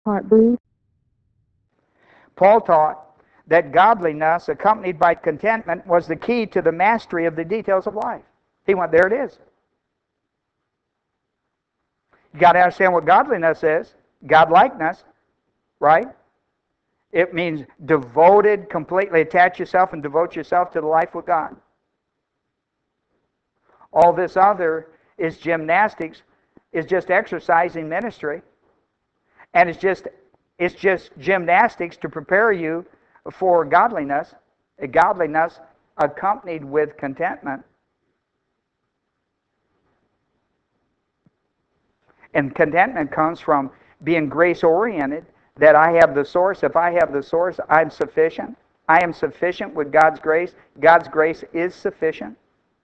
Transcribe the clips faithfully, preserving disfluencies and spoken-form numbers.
Part B. Paul taught that godliness accompanied by contentment was the key to the mastery of the details of life. He went, there it is. You got to understand what godliness is. Godlikeness, right? It means devoted, completely attach yourself and devote yourself to the life with God. All this other is gymnastics, is just exercising ministry. And it's just it's just gymnastics to prepare you for godliness, a godliness accompanied with contentment. And contentment comes from being grace-oriented, that I have the source. If I have the source, I'm sufficient. I am sufficient with God's grace. God's grace is sufficient.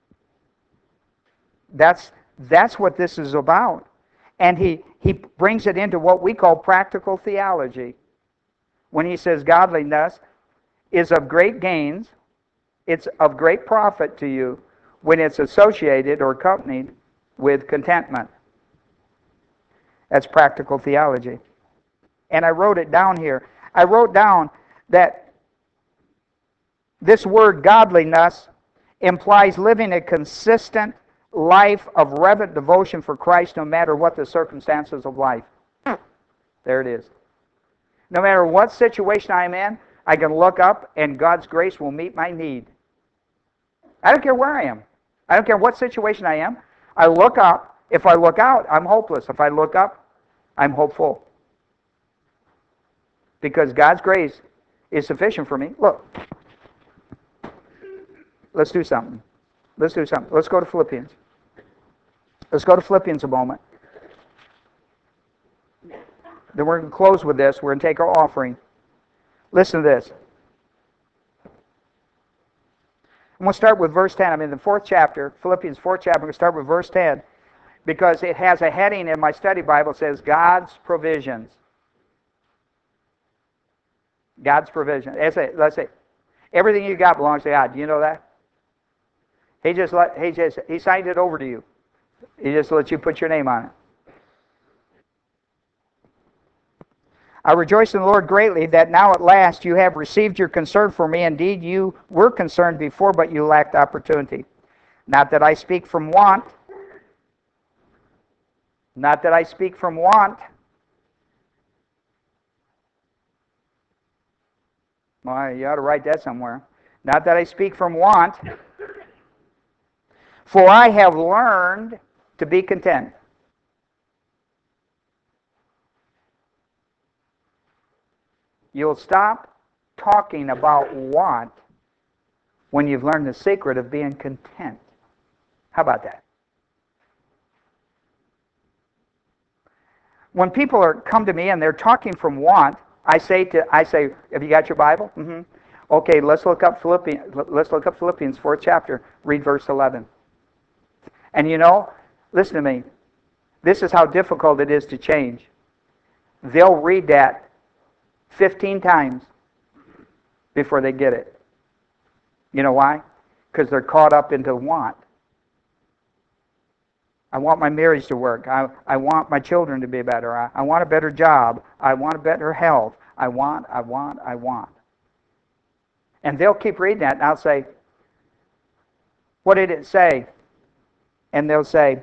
That's, that's what this is about. And he, he brings it into what we call practical theology. When he says godliness is of great gains, it's of great profit to you when it's associated or accompanied with contentment. That's practical theology. And I wrote it down here. I wrote down that this word godliness implies living a consistent life of reverent devotion for Christ no matter what the circumstances of life. There it is. No matter what situation I'm in, I can look up and God's grace will meet my need. I don't care where I am. I don't care what situation I am. I look up. If I look out, I'm hopeless. If I look up, I'm hopeful. Because God's grace is sufficient for me. Look. Let's do something. Let's do something. Let's go to Philippians. Let's go to Philippians a moment. Then we're going to close with this. We're going to take our offering. Listen to this. I'm going to start with verse ten. I'm in the fourth chapter, Philippians fourth chapter. I'm going to start with verse ten because it has a heading in my study Bible that says God's provisions. God's provision. Let's say, let's say everything you got belongs to God. Do you know that? He just let he just he signed it over to you. He just lets you put your name on it. I rejoice in the Lord greatly that now at last you have received your concern for me. Indeed, you were concerned before, but you lacked opportunity. Not that I speak from want. Not that I speak from want. Well, you ought to write that somewhere. Not that I speak from want. For I have learned to be content. You'll stop talking about want when you've learned the secret of being content. How about that? When people are come to me and they're talking from want, I say to I say, have you got your Bible? Mm-hmm. Okay, let's look up Philippians. Let's look up Philippians fourth chapter. Read verse eleven. And you know, listen to me. This is how difficult it is to change. They'll read that fifteen times before they get it. You know why? Because they're caught up into want. I want my marriage to work. I, I want my children to be better. I, I want a better job. I want a better health. I want, I want, I want. And they'll keep reading that, and I'll say, what did it say? And they'll say,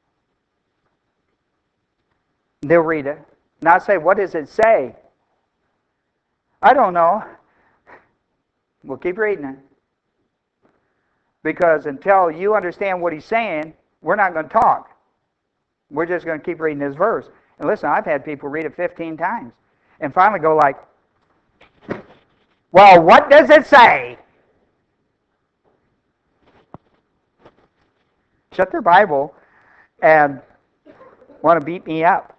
they'll read it. And I'll say, what does it say? I don't know. We'll keep reading it. Because until you understand what he's saying, we're not going to talk. We're just going to keep reading this verse. And listen, I've had people read it fifteen times. And finally go like, well, what does it say? Shut their Bible and want to beat me up.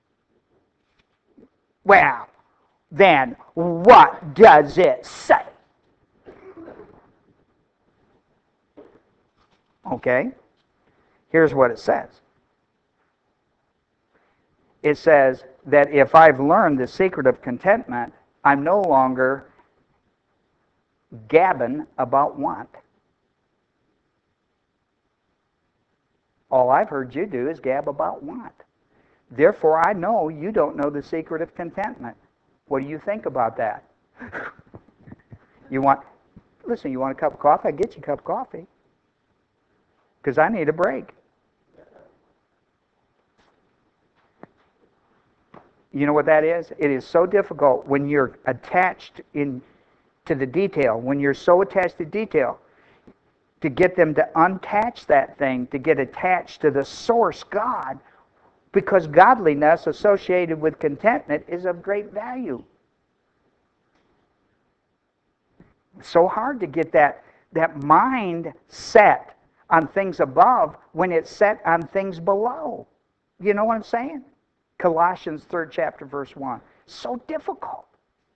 Well, then what does it say? Okay, here's what it says. It says that if I've learned the secret of contentment, I'm no longer gabbing about want. All I've heard you do is gab about want. Therefore, I know you don't know the secret of contentment. What do you think about that? You want, listen, you want a cup of coffee? I'll get you a cup of coffee. Because I need a break. You know what that is? It is so difficult when you're attached in to the detail, when you're so attached to detail, to get them to unattach that thing, to get attached to the source, God, because godliness associated with contentment is of great value. It's so hard to get that, that mind set on things above when it's set on things below. You know what I'm saying? Colossians third chapter, verse one. So difficult.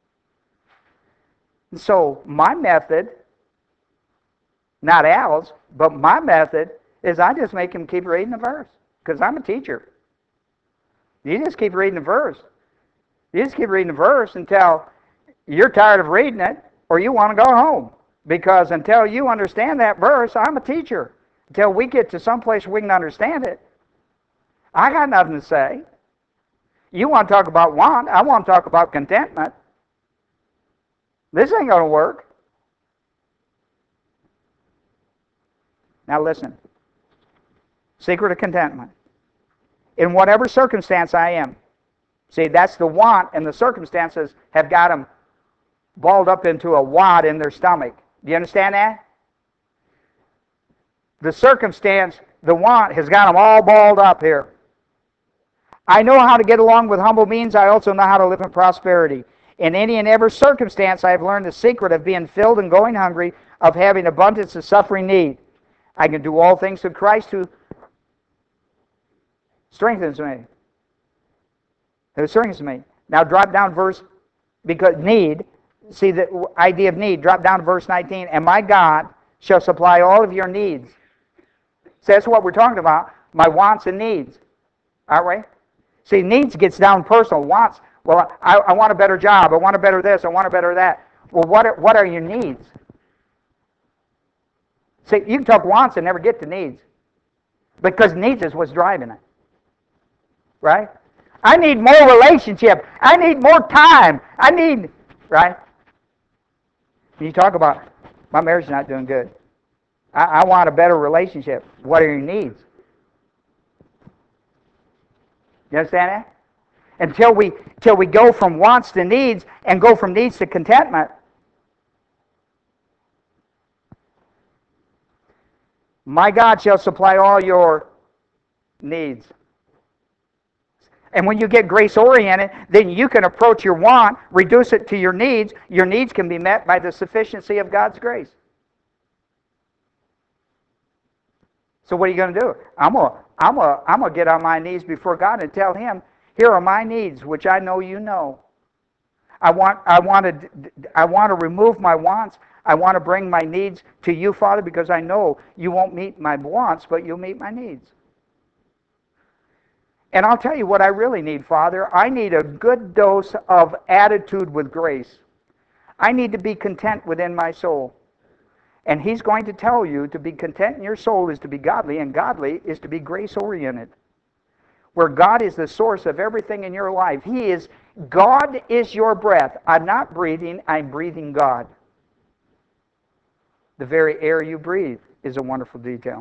And so my method, not Al's, but my method is I just make him keep reading the verse because I'm a teacher. You just keep reading the verse. You just keep reading the verse until you're tired of reading it or you want to go home. Because until you understand that verse, I'm a teacher. Until we get to some place where we can understand it, I got nothing to say. You want to talk about want, I want to talk about contentment. This ain't going to work. Now listen. Secret of contentment. In whatever circumstance I am. See, that's the want, and the circumstances have got them balled up into a wad in their stomach. Do you understand that? The circumstance, the want, has got them all balled up here. I know how to get along with humble means. I also know how to live in prosperity. In any and every circumstance, I have learned the secret of being filled and going hungry, of having abundance of suffering need. I can do all things through Christ who strengthens me. Who strengthens me. Now drop down verse, because need, see the idea of need, drop down to verse nineteen. And my God shall supply all of your needs. So that's what we're talking about, my wants and needs. Aren't we? See, needs gets down personal. Wants, well, I, I want a better job. I want a better this. I want a better that. Well, what are, what are your needs? See, you can talk wants and never get to needs. Because needs is what's driving it. Right? I need more relationship. I need more time. I need, right? You talk about, my marriage is not doing good. I, I want a better relationship. What are your needs? You understand that? Until we, until we go from wants to needs and go from needs to contentment. My God shall supply all your needs. And when you get grace-oriented, then you can approach your want, reduce it to your needs. Your needs can be met by the sufficiency of God's grace. So what are you going to do? I'm going to I'm going I'm going to get on my knees before God and tell Him, here are my needs, which I know you know. I want I want to I want to remove my wants. I want to bring my needs to you, Father, because I know you won't meet my wants, but you'll meet my needs. And I'll tell you what I really need, Father. I need a good dose of attitude with grace. I need to be content within my soul. And He's going to tell you to be content in your soul is to be godly, and godly is to be grace-oriented. Where God is the source of everything in your life. He is, God is your breath. I'm not breathing, I'm breathing God. The very air you breathe is a wonderful detail.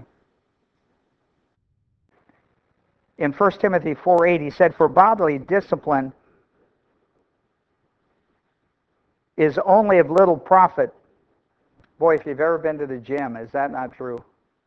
In First Timothy four eight, he said, for bodily discipline is only of little profit. Boy, if you've ever been to the gym, is that not true?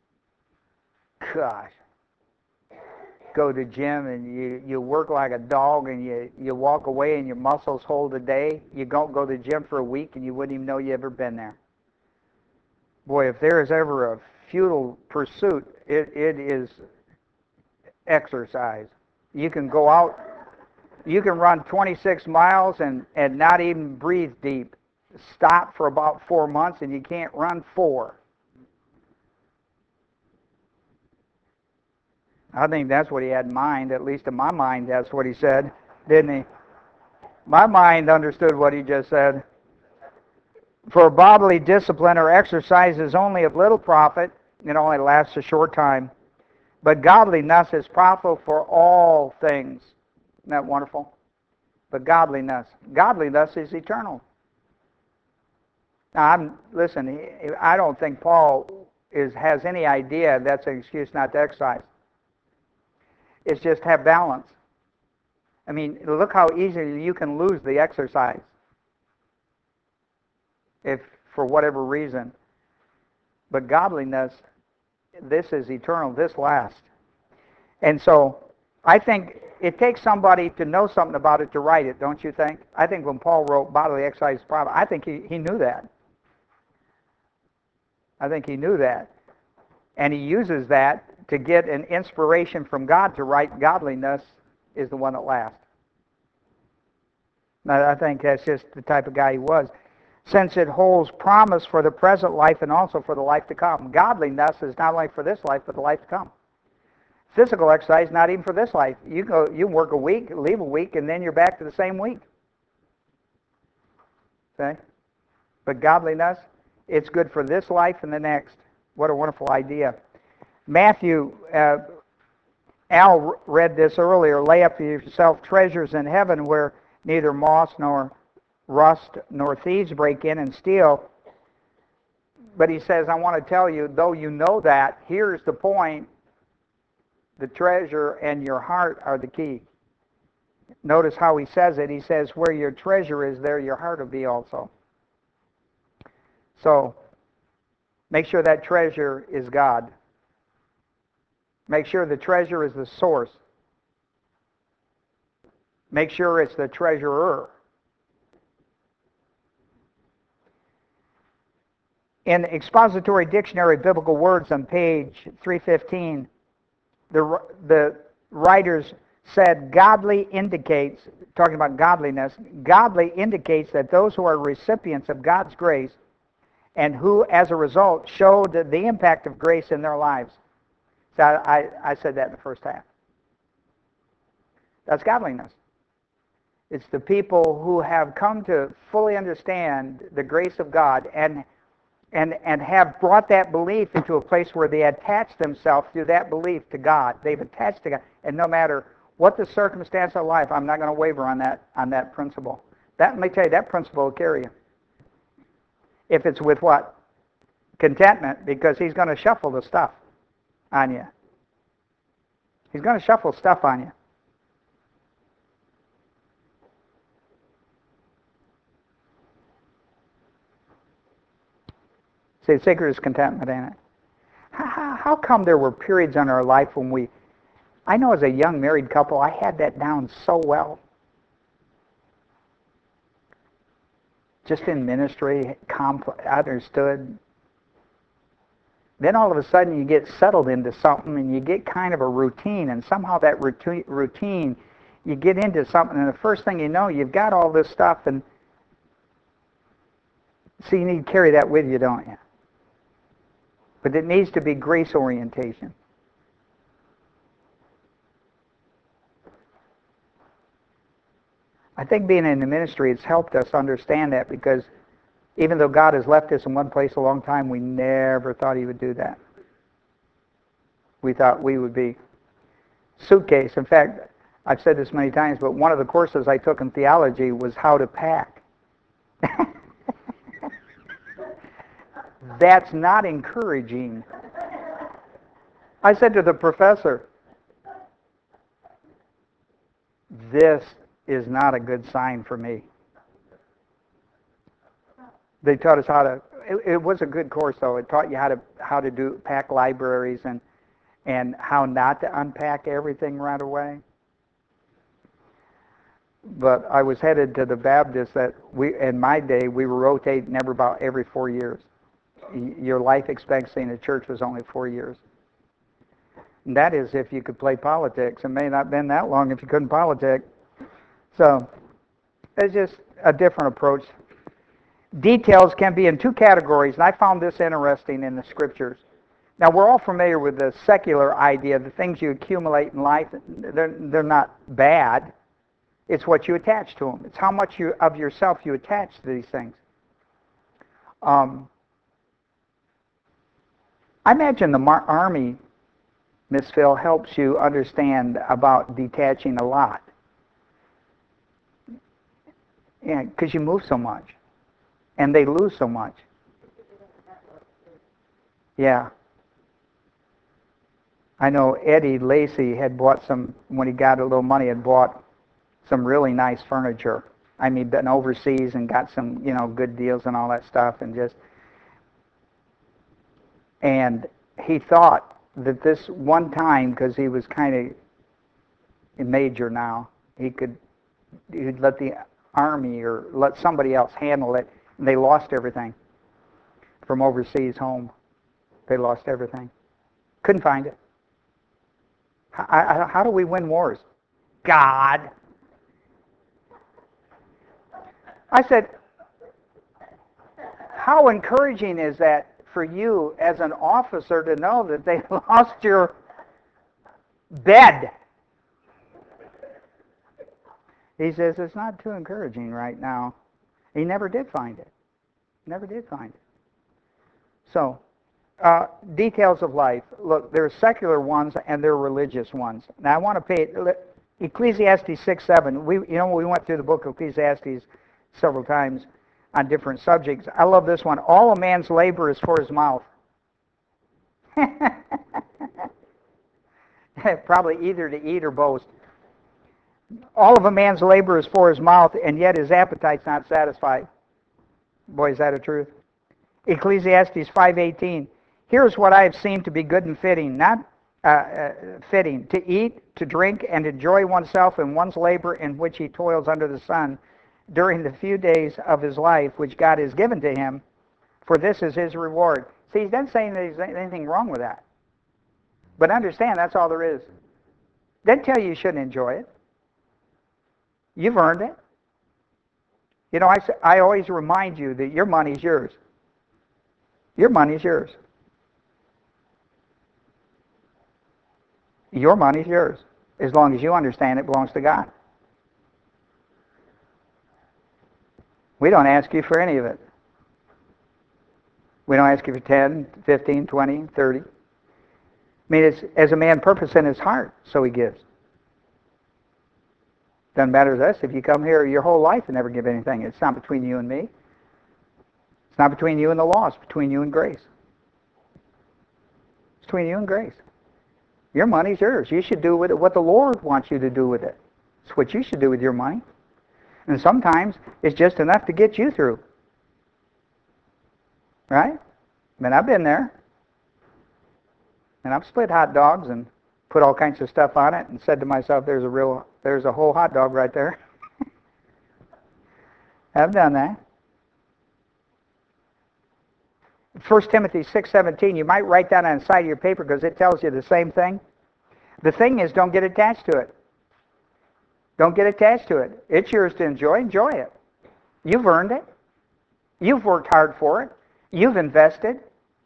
Gosh. Go to the gym and you, you work like a dog and you, you walk away and your muscles hold a day. You don't go to the gym for a week and you wouldn't even know you ever been there. Boy, if there is ever a futile pursuit, it, it is exercise. You can go out, you can run twenty-six miles and, and not even breathe deep. Stop for about four months and you can't run four. I think that's what he had in mind. At least in my mind, that's what he said, didn't he? My mind understood what he just said. For bodily discipline or exercise is only of little profit. It only lasts a short time. But godliness is profitable for all things. Isn't that wonderful? But godliness. Godliness is eternal. Now, I'm, listen, I don't think Paul is, has any idea that's an excuse not to exercise. It's just have balance. I mean, look how easily you can lose the exercise if for whatever reason. But godliness, this is eternal, this lasts. And so I think it takes somebody to know something about it to write it, don't you think? I think when Paul wrote bodily exercise problem, I think he, he knew that. I think he knew that. And he uses that to get an inspiration from God to write godliness is the one that lasts. Now, I think that's just the type of guy he was. Since it holds promise for the present life and also for the life to come. Godliness is not only for this life, but the life to come. Physical exercise, not even for this life. You go, you work a week, leave a week, and then you're back to the same week. Okay? But godliness, it's good for this life and the next. What a wonderful idea. Matthew, uh, Al read this earlier, lay up for yourself treasures in heaven where neither moth nor rust nor thieves break in and steal. But he says, I want to tell you, though you know that, here's the point. The treasure and your heart are the key. Notice how he says it. He says, where your treasure is, there your heart will be also. So, make sure that treasure is God. Make sure the treasure is the source. Make sure it's the treasurer. In Expository Dictionary of Biblical Words on page three fifteen, the, the writers said godly indicates, talking about godliness, godly indicates that those who are recipients of God's grace and who, as a result, showed the impact of grace in their lives. So I, I said that in the first half. That's godliness. It's the people who have come to fully understand the grace of God and and and have brought that belief into a place where they attach themselves through that belief to God. They've attached to God, and no matter what the circumstance of life, I'm not going to waver on that on that principle. That, let me tell you, that principle will carry you. If it's with what? Contentment, because he's going to shuffle the stuff on you. He's going to shuffle stuff on you. See, the secret is contentment, ain't it? How, how come there were periods in our life when we, I know as a young married couple, I had that down so well. Just in ministry, compl- understood. Then all of a sudden you get settled into something and you get kind of a routine, and somehow that routine, routine you get into something, and the first thing you know, you've got all this stuff, and so you need to carry that with you, don't you? But it needs to be grace orientation. I think being in the ministry, it's helped us understand that, because even though God has left us in one place a long time, we never thought he would do that. We thought we would be suitcase. In fact, I've said this many times, but one of the courses I took in theology was how to pack. That's not encouraging. I said to the professor, this is not a good sign for me. They taught us how to, it, it was a good course though. It taught you how to how to do pack libraries and and how not to unpack everything right away. But I was headed to the Baptist that we, in my day, we were rotating every about every four years. Your life expectancy in the church was only four years. And that is if you could play politics. It may not have been that long if you couldn't politic. So it's just a different approach. Details can be in two categories, and I found this interesting in the scriptures. Now, we're all familiar with the secular idea, the things you accumulate in life, they're, they're not bad. It's what you attach to them. It's how much you, of yourself you attach to these things. Um, I imagine the Mar- Army, Miss Phil, helps you understand about detaching a lot. Yeah, because you move so much. And they lose so much. Yeah. I know Eddie Lacy had bought some, when he got a little money, had bought some really nice furniture. I mean, been overseas and got some, you know, good deals and all that stuff, and just, and he thought that this one time, because he was kind of a major now, he could, he'd let the army or let somebody else handle it, and they lost everything from overseas home. They lost everything. Couldn't find it. How, how, how do we win wars? God. I said, how encouraging is that for you as an officer to know that they lost your bed? He says, it's not too encouraging right now. He never did find it. Never did find it. So, uh, details of life. Look, there are secular ones and there are religious ones. Now, I want to pay Ecclesiastes six seven. We, you know, we went through the book of Ecclesiastes several times on different subjects. I love this one. All a man's labor is for his mouth. Probably either to eat or boast. All of a man's labor is for his mouth, and yet his appetite's not satisfied. Boy, is that a truth. Ecclesiastes five eighteen. Here's what I have seen to be good and fitting, not uh, uh, fitting, to eat, to drink, and enjoy oneself in one's labor in which he toils under the sun during the few days of his life which God has given to him, for this is his reward. See, he's not saying there's anything wrong with that. But understand, that's all there is. Doesn't tell you you shouldn't enjoy it. You've earned it. You know, I, I always remind you that your money's yours. Your money's yours. Your money's yours. As long as you understand it belongs to God. We don't ask you for any of it. We don't ask you for ten, fifteen, twenty, thirty. I mean, it's as a man purpose in his heart, so he gives. Doesn't matter to us if you come here your whole life and never give anything. It's not between you and me. It's not between you and the law. It's between you and grace. It's between you and grace. Your money's yours. You should do with it what the Lord wants you to do with it. It's what you should do with your money. And sometimes it's just enough to get you through. Right? I mean, I've been there. And I've split hot dogs and put all kinds of stuff on it and said to myself, there's a real, there's a whole hot dog right there. I've done that. First Timothy six seventeen, you might write that on the side of your paper because it tells you the same thing. The thing is, don't get attached to it. Don't get attached to it. It's yours to enjoy. Enjoy it. You've earned it. You've worked hard for it. You've invested.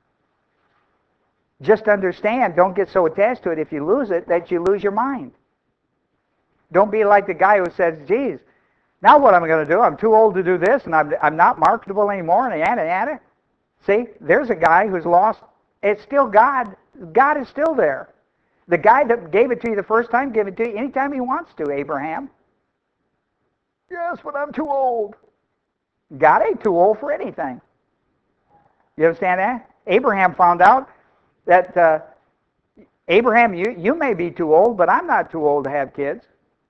Just understand, don't get so attached to it if you lose it that you lose your mind. Don't be like the guy who says, geez, now what am I going to do? I'm too old to do this, and I'm, I'm not marketable anymore, and yada, yada. See, there's a guy who's lost. It's still God. God is still there. The guy that gave it to you the first time, give it to you anytime he wants to, Abraham. Yes, but I'm too old. God ain't too old for anything. You understand that? Abraham found out that, uh, Abraham, you, you may be too old, but I'm not too old to have kids.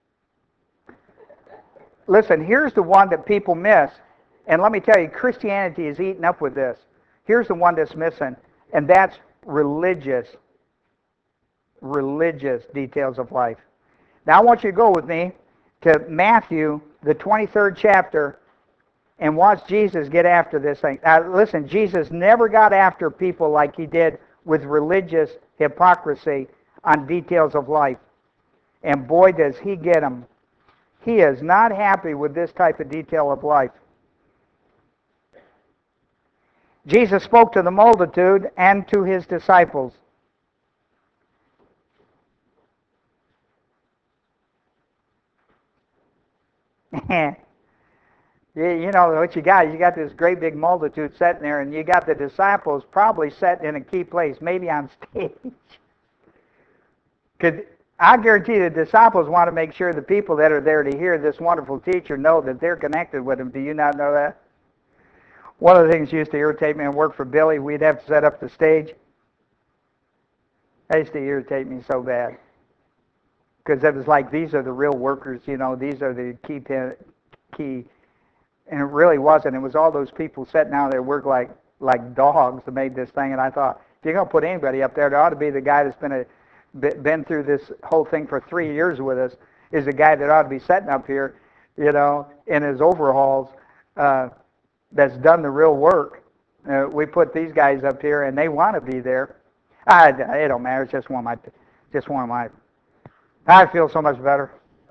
Listen, here's the one that people miss. And let me tell you, Christianity is eaten up with this. Here's the one that's missing, and that's religious, religious details of life. Now I want you to go with me to Matthew, the twenty-third chapter, and watch Jesus get after this thing. Now listen, Jesus never got after people like he did with religious hypocrisy on details of life. And boy, does he get them. He is not happy with this type of detail of life. Jesus spoke to the multitude and to his disciples. You know what you got? You got this great big multitude sitting there, and you got the disciples probably sitting in a key place, maybe on stage. Could I guarantee the disciples want to make sure the people that are there to hear this wonderful teacher know that they're connected with him. Do you not know that? One of the things that used to irritate me and work for Billy, we'd have to set up the stage. That used to irritate me so bad. Because it was like, these are the real workers, you know, these are the key, key. And it really wasn't. It was all those people sitting down there work like, like dogs that made this thing. And I thought, if you're going to put anybody up there, there ought to be the guy that's been a, been through this whole thing for three years with us, is the guy that ought to be sitting up here, you know, in his overalls, uh, that's done the real work. Uh, we put these guys up here, and they want to be there. I, it don't matter. It's just one of my, just one of my. I feel so much better.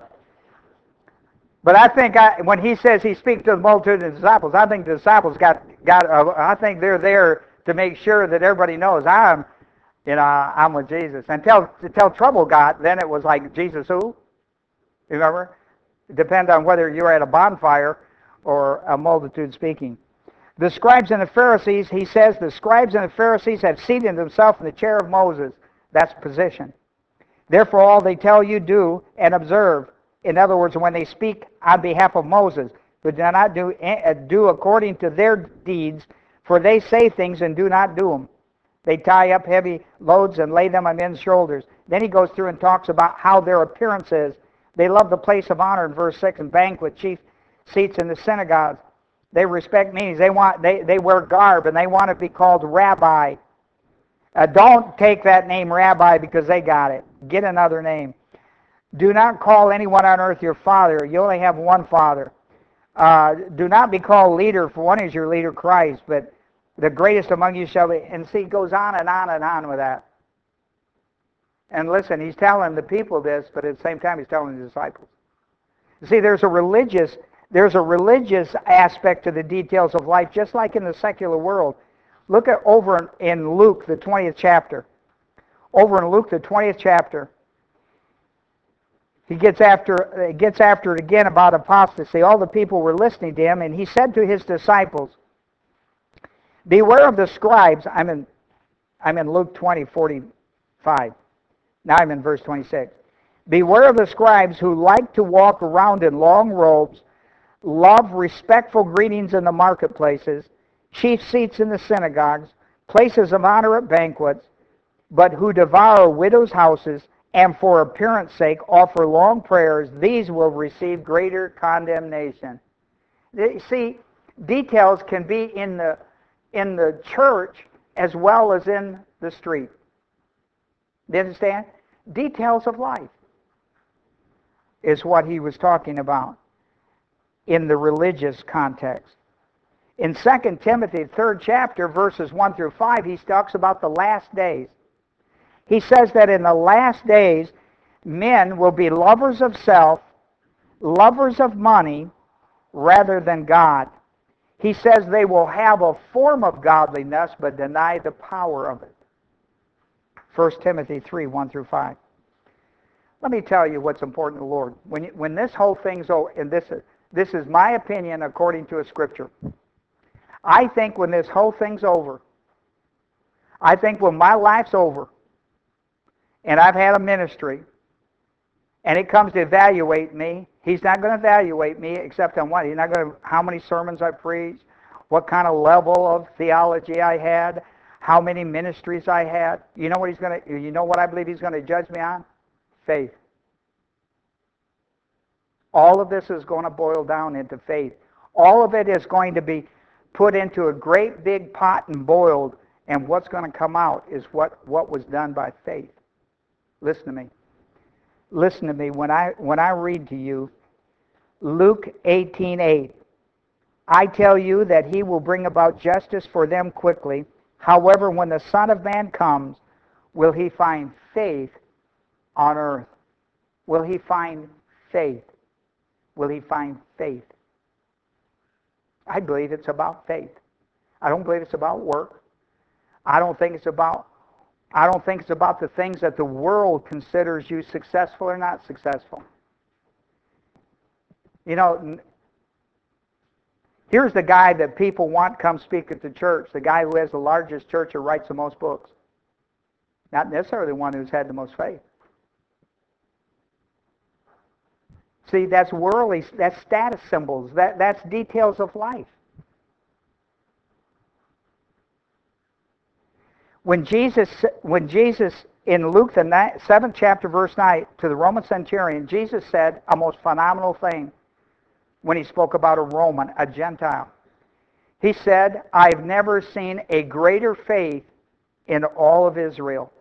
But I think I, when he says he speaks to the multitude of the disciples, I think the disciples got got. Uh, I think they're there to make sure that everybody knows I'm, you know, I'm with Jesus. Until until trouble got, then it was like, Jesus who? Remember? It depends on whether you're at a bonfire or a multitude speaking. The scribes and the Pharisees, he says, the scribes and the Pharisees have seated themselves in the chair of Moses. That's position. Therefore, all they tell you, do and observe. In other words, when they speak on behalf of Moses, but do not do, do according to their deeds, for they say things and do not do them. They tie up heavy loads and lay them on men's shoulders. Then he goes through and talks about how their appearance is. They love the place of honor in verse six and banquet, chief seats in the synagogues. They respect meetings. They want they, they wear garb and they want to be called rabbi. Uh, don't take that name rabbi because they got it. Get another name. Do not call anyone on earth your father. You only have one father. Uh, do not be called leader, for one is your leader, Christ, but the greatest among you shall be. And see, it goes on and on and on with that. And listen, he's telling the people this, but at the same time he's telling the disciples. You see, there's a religious, there's a religious aspect to the details of life, just like in the secular world. Look at over in Luke, the twentieth chapter. Over in Luke, the twentieth chapter, he gets after, gets after it again about apostasy. All the people were listening to him, and he said to his disciples, beware of the scribes. I'm in, I'm in Luke twenty, forty-five. Now I'm in verse twenty-six. Beware of the scribes who like to walk around in long robes, love respectful greetings in the marketplaces, chief seats in the synagogues, places of honor at banquets, but who devour widows' houses, and for appearance sake offer long prayers. These will receive greater condemnation. See, details can be in the in the church as well as in the street. Do you understand? Details of life is what he was talking about in the religious context. In Second Timothy, third chapter, verses one through five, he talks about the last days. He says that in the last days, men will be lovers of self, lovers of money, rather than God. He says they will have a form of godliness, but deny the power of it. First Timothy three, one through five. Let me tell you what's important to the Lord. When, you, when this whole thing's over, and this is, this is my opinion according to a scripture. I think when this whole thing's over, I think when my life's over, and I've had a ministry, and it comes to evaluate me, he's not going to evaluate me except on what? He's not going to, how many sermons I preached, what kind of level of theology I had, how many ministries I had. You know what he's going to, you know what I believe he's going to judge me on? Faith. All of this is going to boil down into faith. All of it is going to be put into a great big pot and boiled, and what's going to come out is what, what was done by faith. Listen to me. Listen to me. When I when I read to you Luke eighteen eight, I tell you that he will bring about justice for them quickly. However, when the Son of Man comes, will he find faith on earth? Will he find faith? Will he find faith? I believe it's about faith. I don't believe it's about work. I don't think it's about I don't think it's about the things that the world considers you successful or not successful. You know, here's the guy that people want come speak at the church, the guy who has the largest church or writes the most books. Not necessarily the one who's had the most faith. See, that's worldly, that's status symbols, that, that's details of life. When Jesus, when Jesus in Luke, the seventh chapter, verse nine, to the Roman centurion, Jesus said a most phenomenal thing when he spoke about a Roman, a Gentile. He said, I've never seen a greater faith in all of Israel.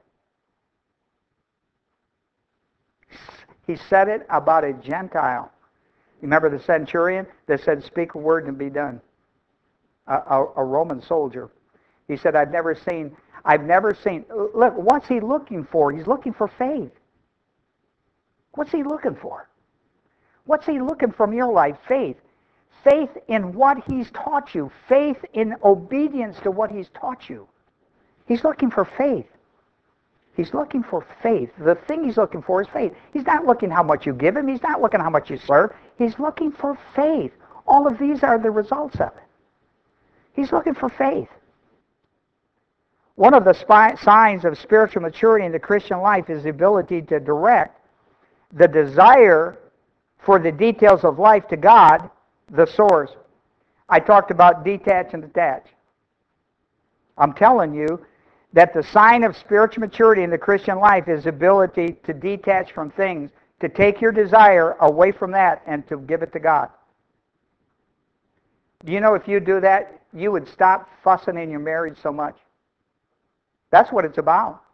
He said it about a Gentile. Remember the centurion that said, speak a word and be done? A, a, a Roman soldier. He said, I've never seen, I've never seen, look, what's he looking for? He's looking for faith. What's he looking for? What's he looking from your life? Faith. Faith in what he's taught you. Faith in obedience to what he's taught you. He's looking for faith. He's looking for faith. The thing he's looking for is faith. He's not looking how much you give him. He's not looking how much you serve. He's looking for faith. All of these are the results of it. He's looking for faith. One of the spi- signs of spiritual maturity in the Christian life is the ability to direct the desire for the details of life to God, the source. I talked about detach and attach. I'm telling you that the sign of spiritual maturity in the Christian life is the ability to detach from things, to take your desire away from that and to give it to God. Do you know if you do that, you would stop fussing in your marriage so much? That's what it's about.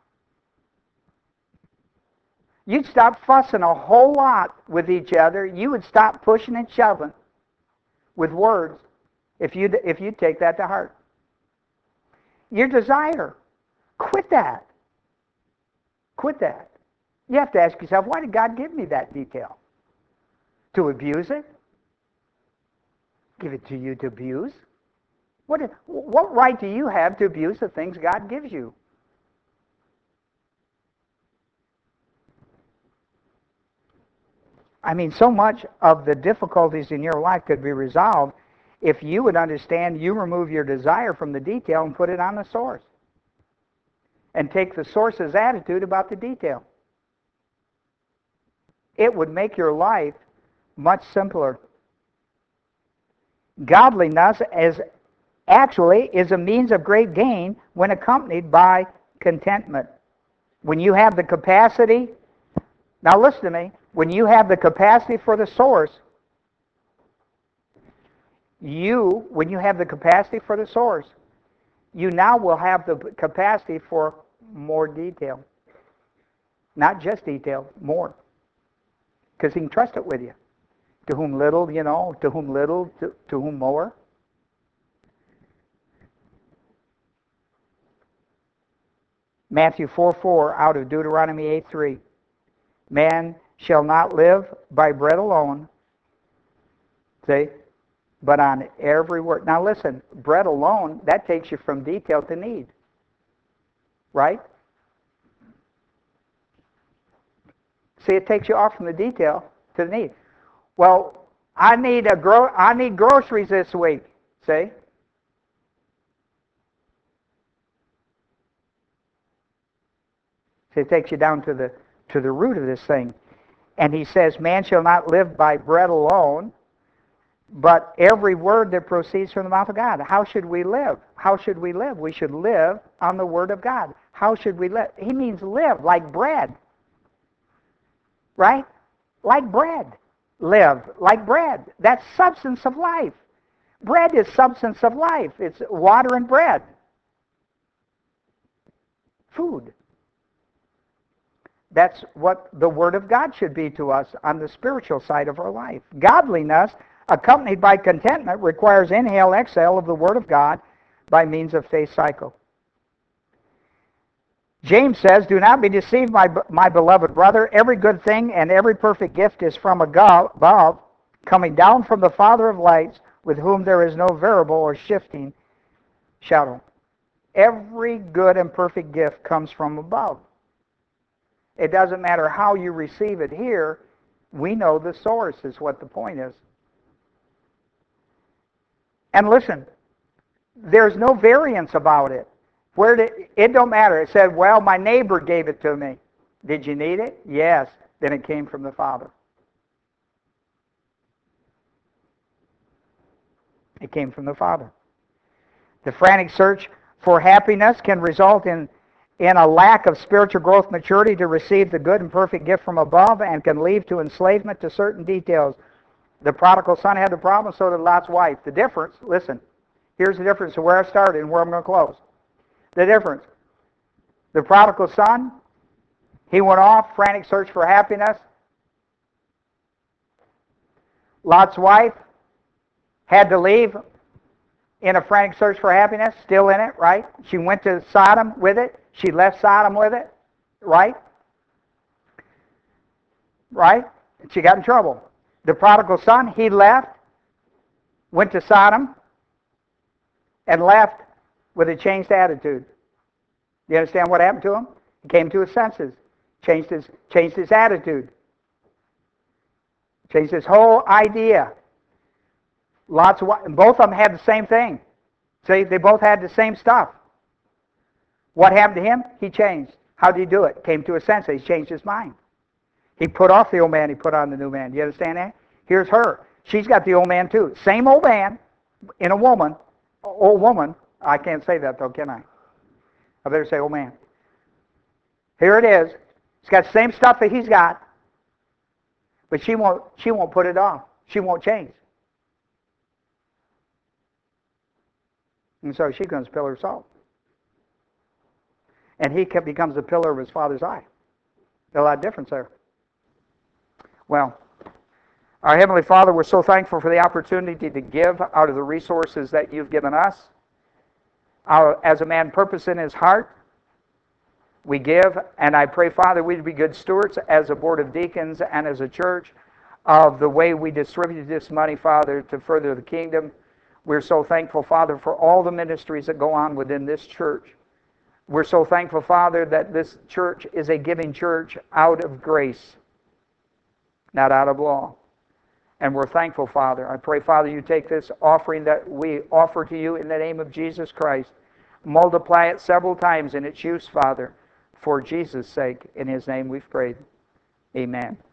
You'd stop fussing a whole lot with each other. You would stop pushing and shoving with words if you if you take that to heart. Your desire. Quit that. Quit that. You have to ask yourself, why did God give me that detail? To abuse it? Give it to you to abuse? What, what right do you have to abuse the things God gives you? I mean, so much of the difficulties in your life could be resolved if you would understand you remove your desire from the detail and put it on the source. And take the source's attitude about the detail. It would make your life much simpler. Godliness is actually is a means of great gain when accompanied by contentment. When you have the capacity, now listen to me, when you have the capacity for the source, you, when you have the capacity for the source, you now will have the capacity for more detail. Not just detail, more. Because he can trust it with you. To whom little, you know, to whom little, to, to whom more. Matthew four four out of Deuteronomy eight three. Man shall not live by bread alone, see, but on every word. Now listen, bread alone, that takes you from detail to need. Right? See, it takes you off from the detail to the need. Well, I need a gro- I need groceries this week. See? See, it takes you down to the to the root of this thing. And he says, man shall not live by bread alone, but every word that proceeds from the mouth of God. How should we live? How should we live? We should live on the Word of God. How should we live? He means live like bread. Right? Like bread. Live like bread. That's substance of life. Bread is substance of life. It's water and bread. Food. That's what the Word of God should be to us on the spiritual side of our life. Godliness, accompanied by contentment, requires inhale, exhale of the Word of God by means of faith cycle. James says, do not be deceived, my, my beloved brother. Every good thing and every perfect gift is from above, coming down from the Father of lights, with whom there is no variable or shifting shadow. Every good and perfect gift comes from above. It doesn't matter how you receive it here. We know the source is what the point is. And listen, there's no variance about it. Where did, it don't matter. It said, well, my neighbor gave it to me. Did you need it? Yes. Then it came from the Father. It came from the Father. The frantic search for happiness can result in, in a lack of spiritual growth maturity to receive the good and perfect gift from above, and can lead to enslavement to certain details. The prodigal son had the problem, so did Lot's wife. The difference, listen, here's the difference of where I started and where I'm going to close. The difference. The prodigal son, he went off, frantic search for happiness. Lot's wife had to leave in a frantic search for happiness, still in it, right? She went to Sodom with it. She left Sodom with it, right? Right? She got in trouble. The prodigal son, he left, went to Sodom, and left with a changed attitude. You understand what happened to him? He came to his senses, changed his, changed his attitude, changed his whole idea. Lots of, both of them had the same thing. See, they both had the same stuff. What happened to him? He changed. How did he do it? Came to his senses. He changed his mind. He put off the old man. He put on the new man. Do you understand that? Here's her. She's got the old man too. Same old man in a woman. Old woman. I can't say that though, can I? I better say old man. Here it is. She's got the same stuff that he's got, but she won't. She won't put it off. She won't change. And so she becomes a pillar of salt. And he becomes a pillar of his father's eye. There's a lot of difference there. Well, our Heavenly Father, we're so thankful for the opportunity to give out of the resources that you've given us. Our, as a man purpose in his heart, we give, and I pray, Father, we'd be good stewards as a board of deacons and as a church of the way we distribute this money, Father, to further the kingdom. We're so thankful, Father, for all the ministries that go on within this church. We're so thankful, Father, that this church is a giving church out of grace, not out of law. And we're thankful, Father. I pray, Father, you take this offering that we offer to you in the name of Jesus Christ. Multiply it several times in its use, Father, for Jesus' sake. In his name we've prayed. Amen.